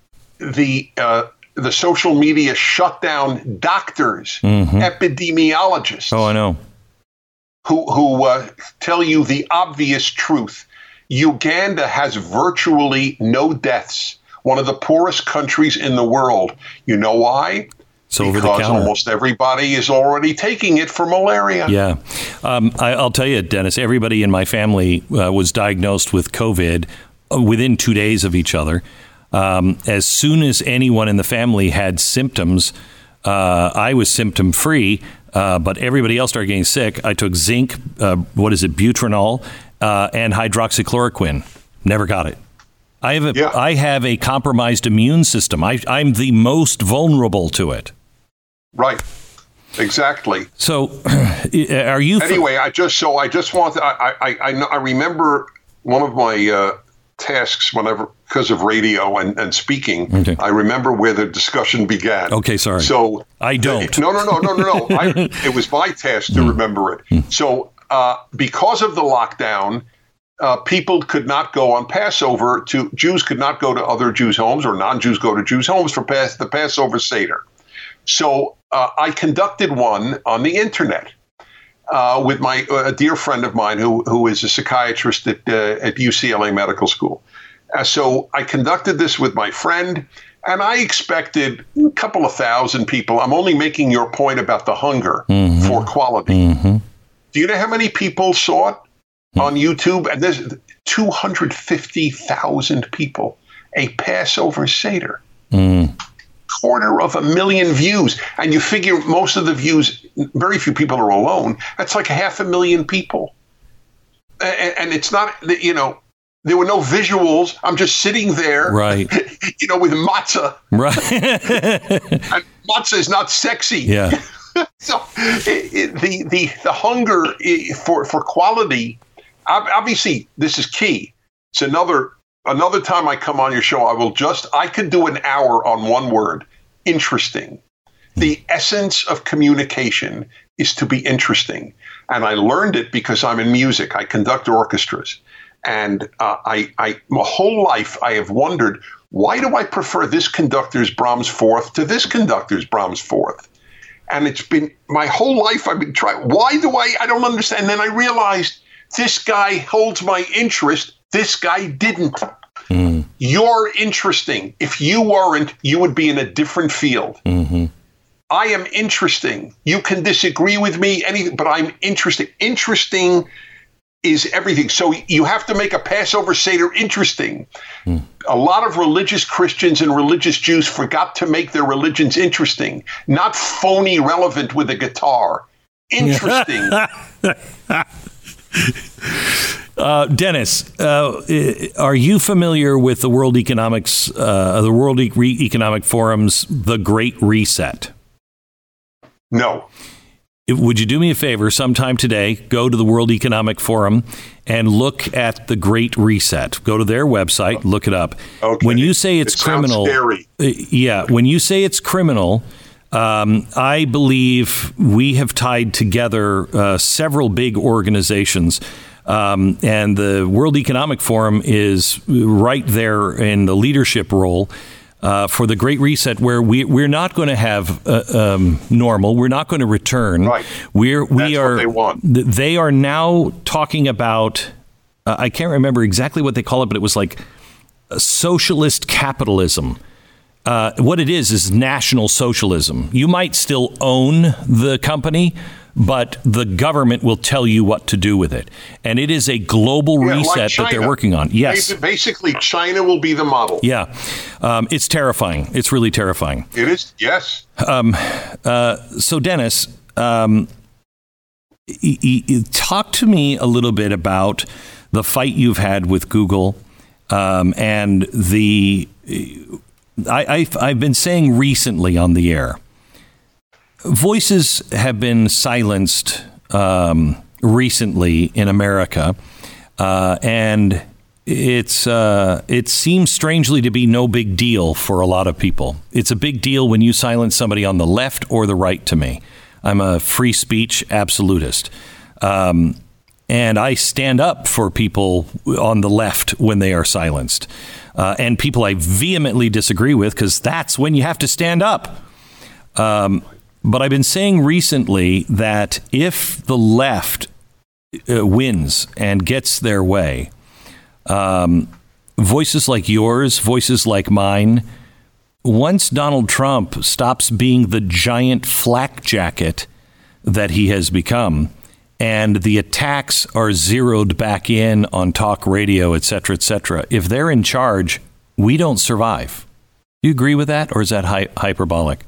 the uh, the social media shut down doctors, mm-hmm. epidemiologists. Oh, I know. Who who uh, tell you the obvious truth. Uganda has virtually no deaths. One of the poorest countries in the world. You know why? It's over because the counter. Almost everybody is already taking it for malaria. Yeah. Um, I, I'll tell you, Dennis, everybody in my family uh, was diagnosed with COVID within two days of each other. Um, as soon as anyone in the family had symptoms, uh, I was symptom free, uh, but everybody else started getting sick. I took zinc, uh, what is it, Butanol, uh, and hydroxychloroquine. Never got it. I have a, yeah. I have a compromised immune system. I, I'm the most vulnerable to it. Right. Exactly. So, are you? Anyway, I just so I just want to, I I I, I remember one of my uh, tasks whenever because of radio and, and speaking. Okay. I remember where the discussion began. Okay, sorry. So I don't. No, no, no, no, no, no. I, it was my task to mm. remember it. Mm. So uh, because of the lockdown. Uh, people could not go on Passover to Jews could not go to other Jews' homes or non-Jews go to Jews' homes for Pas- the Passover Seder. So uh, I conducted one on the internet uh, with my a dear friend of mine who who is a psychiatrist at uh, at U C L A Medical School. Uh, so I conducted this with my friend, and I expected a couple of thousand people. I'm only making your point about the hunger mm-hmm. for quality. Mm-hmm. Do you know how many people saw it? On YouTube, and there's two hundred fifty thousand people, a Passover Seder, mm. quarter of a million views. And you figure most of the views, very few people are alone. That's like half a million people. And, and it's not, you know, there were no visuals. I'm just sitting there, right? you know, with matzah. Right. And matzah is not sexy. Yeah. So it, it, the, the, the hunger for, for quality, obviously, this is key. It's another another time I come on your show, I will just, I could do an hour on one word, interesting. The essence of communication is to be interesting. And I learned it because I'm in music. I conduct orchestras. And uh, I, I, my whole life, I have wondered, why do I prefer this conductor's Brahms Fourth to this conductor's Brahms Fourth? And it's been, my whole life I've been trying, why do I, I don't understand. And then I realized, this guy holds my interest. This guy didn't. Mm. You're interesting. If you weren't, you would be in a different field. Mm-hmm. I am interesting. You can disagree with me, anything, but I'm interesting. Interesting is everything. So you have to make a Passover Seder interesting. Mm. A lot of religious Christians and religious Jews forgot to make their religions interesting, not phony relevant with a guitar. Interesting. Uh, Dennis, uh, are you familiar with the World Economics, uh, the World e- Economic Forum's The Great Reset? No. Would you do me a favor sometime today? Go to the World Economic Forum and look at The Great Reset. Go to their website, look it up. Okay. When you say it's it criminal, scary. Uh, yeah, when you say it's criminal, um, I believe we have tied together uh, several big organizations. Um, and the World Economic Forum is right there in the leadership role uh, for the Great Reset, where we, we're not going to have uh, um, normal. We're not going to return. Right. We're, we That's are, what they want. They are now talking about, uh, I can't remember exactly what they call it, but it was like socialist capitalism. Uh, what it is is national socialism. You might still own the company, but the government will tell you what to do with it. And it is a global Yeah, reset like that they're working on. Yes. Basically, China will be the model. Yeah. Um, it's terrifying. It's really terrifying. It is. Yes. Um, uh, so, Dennis, um, e- e- talk to me a little bit about the fight you've had with Google um, and the... I, I've, I've been saying recently on the air, voices have been silenced um, recently in America, uh, and it's uh, it seems strangely to be no big deal for a lot of people. It's a big deal when you silence somebody on the left or the right to me. I'm a free speech absolutist. Um, and I stand up for people on the left when they are silenced. Uh, and people I vehemently disagree with, because that's when you have to stand up. Um, but I've been saying recently that if the left uh, wins and gets their way, um, voices like yours, voices like mine, once Donald Trump stops being the giant flak jacket that he has become, and the attacks are zeroed back in on talk radio, et cetera, et cetera, if they're in charge, we don't survive. Do you agree with that, or is that hy- hyperbolic?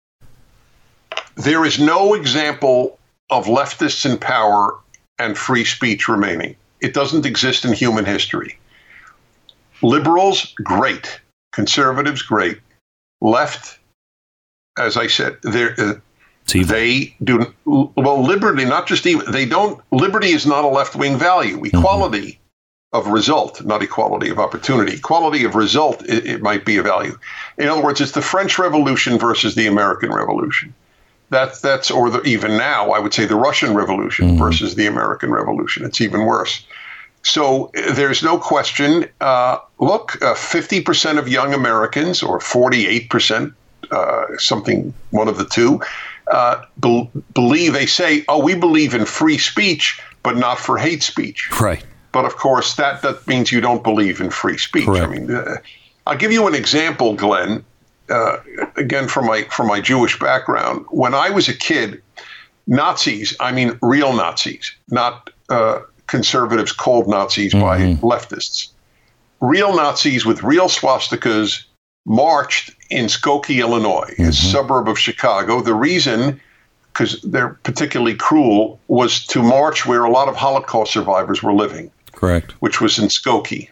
There is no example of leftists in power and free speech remaining. It doesn't exist in human history. Liberals, great. Conservatives, great. Left, as I said, they're... Uh, They do well. Liberty, not just even they don't. Liberty is not a left-wing value. Equality mm-hmm. of result, not equality of opportunity. Equality of result, it, it might be a value. In other words, it's the French Revolution versus the American Revolution. That's that's or the, even now, I would say the Russian Revolution mm-hmm. versus the American Revolution. It's even worse. So there's no question. Uh, look, uh, fifty percent of young Americans, or forty-eight percent, uh, something one of the two. Uh, be- believe they say, oh, we believe in free speech, but not for hate speech. Right. But of course, that, that means you don't believe in free speech. Correct. I mean, uh, I'll give you an example, Glenn. Uh, again, from my from my Jewish background, when I was a kid, Nazis, I mean, real Nazis, not uh, conservatives called Nazis mm-hmm. by leftists, real Nazis with real swastikas marched in Skokie, Illinois, mm-hmm. a suburb of Chicago. The reason, because they're particularly cruel, was to march where a lot of Holocaust survivors were living. Correct. Which was in Skokie.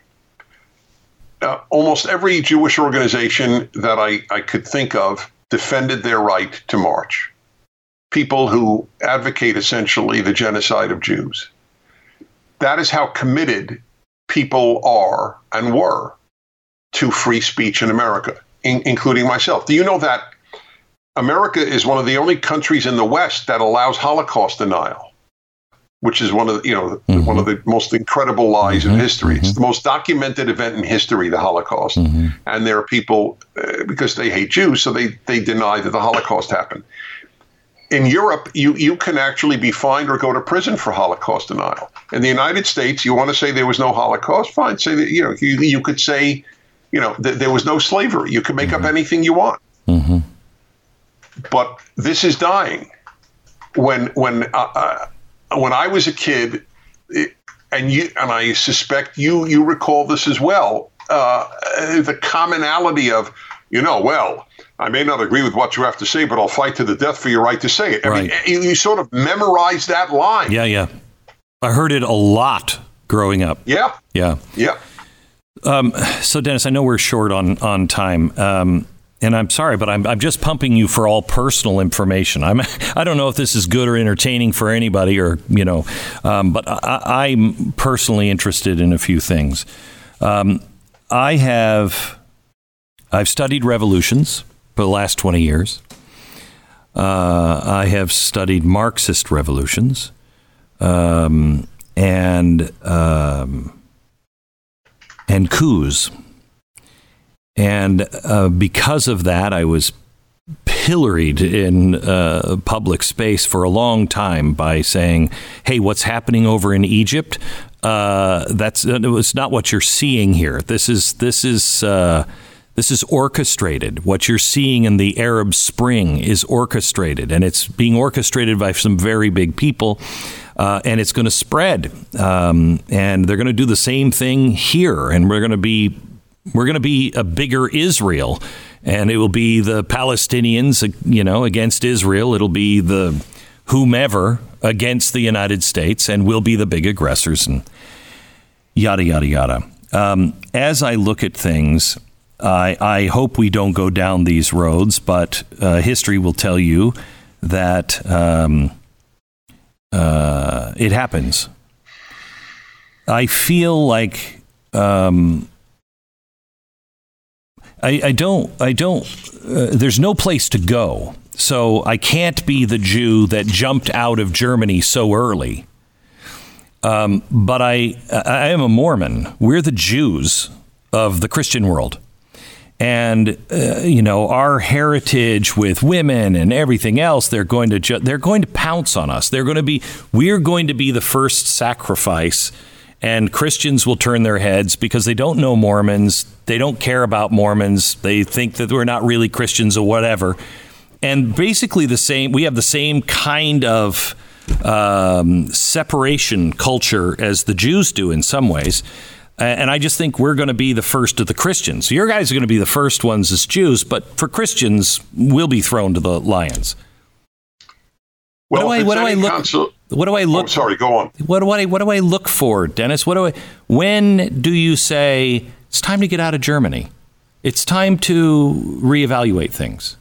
Uh, almost every Jewish organization that I, I could think of defended their right to march. People who advocate essentially the genocide of Jews. That is how committed people are and were to free speech in America, in, including myself. Do you know that America is one of the only countries in the West that allows Holocaust denial, which is one of the, you know, mm-hmm. one of the most incredible lies mm-hmm. of history. Mm-hmm. It's the most documented event in history, the Holocaust. Mm-hmm. And there are people, uh, because they hate Jews, so they, they deny that the Holocaust happened. In Europe, you, you can actually be fined or go to prison for Holocaust denial. In the United States, you want to say there was no Holocaust? Fine. Say that, you know, you, you could say, you know, th- there was no slavery. You can make mm-hmm. up anything you want. Mm-hmm. But this is dying. When when uh, uh, when I was a kid, it, and you and I suspect you you recall this as well, uh, the commonality of, you know, well, I may not agree with what you have to say, but I'll fight to the death for your right to say it. I right. mean, you, you sort of memorize that line. Yeah, yeah. I heard it a lot growing up. Yeah. Yeah. Yeah. Um, so, Dennis, I know we're short on, on time. Um, and I'm sorry, but I'm I'm just pumping you for all personal information. I'm I don't know if this is good or entertaining for anybody, or you know, um, but I, I'm personally interested in a few things. Um, I have I've studied revolutions for the last twenty years. Uh, I have studied Marxist revolutions, um, and um, and coups. And uh, because of that, I was pilloried in uh, public space for a long time by saying, hey, what's happening over in Egypt? Uh, that's it's not what you're seeing here. This is this is uh, this is orchestrated. What you're seeing in the Arab Spring is orchestrated, and it's being orchestrated by some very big people. Uh, and it's going to spread. Um, and they're going to do the same thing here. And we're going to be We're going to be a bigger Israel, and it will be the Palestinians, you know, against Israel. It'll be the whomever against the United States, and we'll be the big aggressors, and yada, yada, yada. Um, as I look at things, I, I hope we don't go down these roads, but uh, history will tell you that um, uh, it happens. I feel like... Um, I, I don't, I don't, uh, there's no place to go. So I can't be the Jew that jumped out of Germany so early. Um, but I, I am a Mormon. We're the Jews of the Christian world. And, uh, you know, our heritage with women and everything else, they're going to, ju- they're going to pounce on us. They're going to be, we're going to be the first sacrifice. And Christians will turn their heads because they don't know Mormons. They don't care about Mormons. They think that we're not really Christians or whatever. And basically the same, we have the same kind of um, separation culture as the Jews do in some ways. And I just think we're going to be the first of the Christians. Your guys are going to be the first ones as Jews, but for Christians, we'll be thrown to the lions. Well, what do I, what do I look? Console- What do I look? Oh, sorry, go on. What do I what do I look for, Dennis? What do I? When do you say it's time to get out of Germany? It's time to reevaluate things.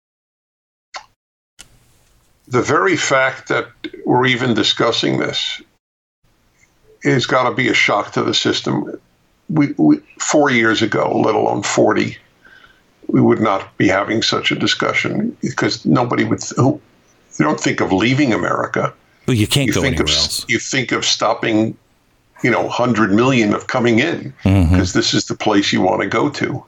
The very fact that we're even discussing this has got to be a shock to the system. We, we four years ago, let alone forty, we would not be having such a discussion because nobody would. Who, you don't think of leaving America. Well, you can't you go think anywhere of, else. You think of stopping, you know, one hundred million of coming in because mm-hmm. this is the place you want to go to.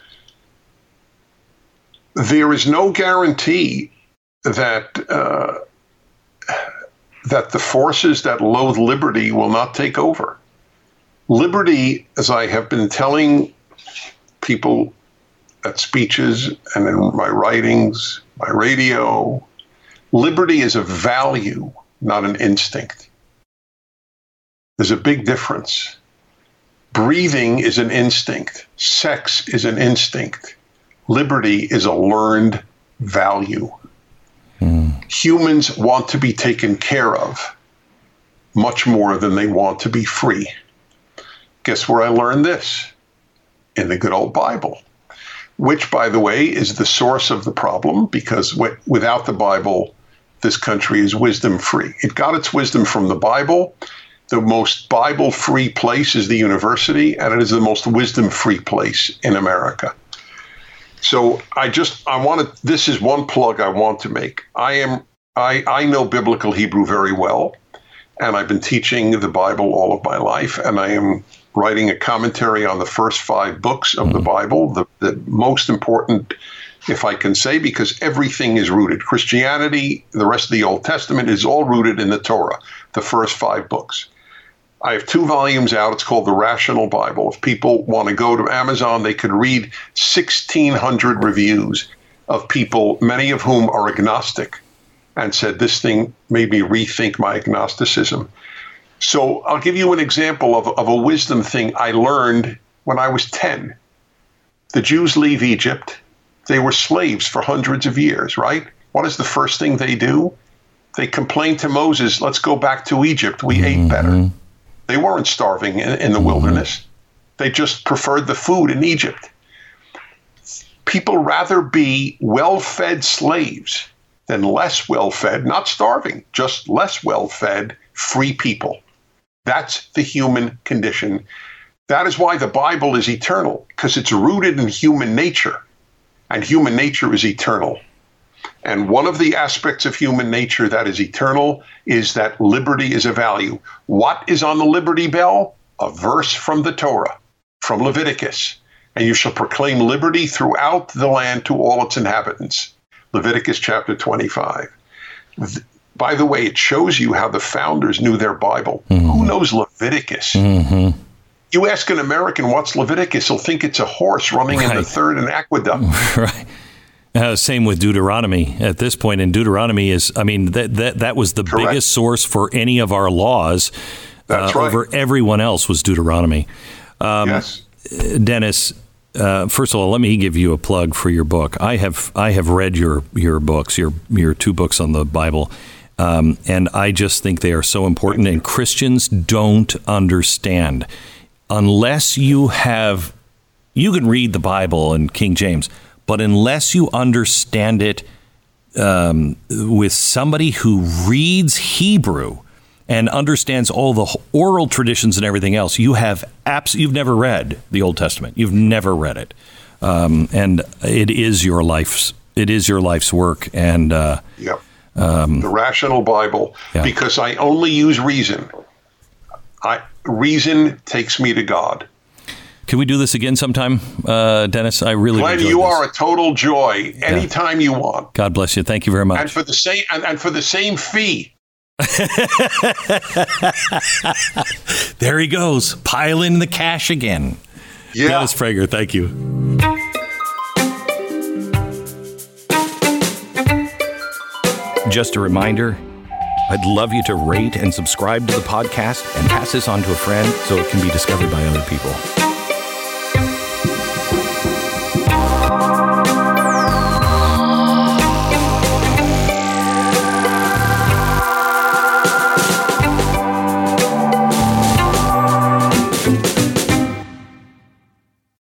There is no guarantee that uh, that the forces that loathe liberty will not take over. Liberty, as I have been telling people at speeches and in my writings, my radio, liberty is a value, not an instinct. There's a big difference. Breathing is an instinct. Sex is an instinct. Liberty is a learned value. Mm. Humans want to be taken care of much more than they want to be free. Guess where I learned this? In the good old Bible, which, by the way, is the source of the problem, because w- without the Bible, this country is wisdom-free. It got its wisdom from the Bible. The most Bible-free place is the university, and it is the most wisdom-free place in America. So I just, I want to, this is one plug I want to make. I am, I, I know biblical Hebrew very well, and I've been teaching the Bible all of my life, and I am writing a commentary on the first five books of the Bible, the, the most important, if I can say, because everything is rooted. Christianity, the rest of the Old Testament is all rooted in the Torah, the first five books. I have two volumes out. It's called The Rational Bible. If people want to go to Amazon, they could read sixteen hundred reviews of people, many of whom are agnostic, and said, this thing made me rethink my agnosticism. So I'll give you an example of, of a wisdom thing I learned when I was ten. The Jews leave Egypt. They were slaves for hundreds of years, right? What is the first thing they do? They complained to Moses, let's go back to Egypt. We mm-hmm. ate better. They weren't starving in, in the mm-hmm. wilderness. They just preferred the food in Egypt. People rather be well-fed slaves than less well-fed, not starving, just less well-fed, free people. That's the human condition. That is why the Bible is eternal, because it's rooted in human nature, and human nature is eternal. And one of the aspects of human nature that is eternal is that liberty is a value. What is on the Liberty Bell? A verse from the Torah, from Leviticus. And you shall proclaim liberty throughout the land to all its inhabitants. Leviticus chapter twenty-five. By the way, it shows you how the founders knew their Bible. Mm-hmm. Who knows Leviticus? Mm-hmm. You ask an American what's Leviticus, he'll think it's a horse running right. in the third and aqueduct. Right. Uh, same with Deuteronomy at this point. And Deuteronomy is, I mean, that that, that was the Correct. biggest source for any of our laws. That's uh, right. Over everyone else was Deuteronomy. Um, yes. Dennis, uh, first of all, let me give you a plug for your book. I have I have read your your books, your your two books on the Bible. Um, and I just think they are so important. And Christians don't understand. Unless you have, you can read the Bible in King James, but unless you understand it um, with somebody who reads Hebrew and understands all the oral traditions and everything else, you have abs- you've never read the Old Testament. You've never read it, um, and it is your life's it is your life's work. And uh, yep. um, the Rational Bible, yeah. because I only use reason. I, reason takes me to God. Can we do this again sometime, uh, Dennis? I really Glenn, enjoyed you this. are a total joy. Anytime yeah. you want. God bless you. Thank you very much. And for the same and, and for the same fee. There he goes, piling the cash again. Yeah. Dennis Prager, thank you. Just a reminder, I'd love you to rate and subscribe to the podcast and pass this on to a friend so it can be discovered by other people.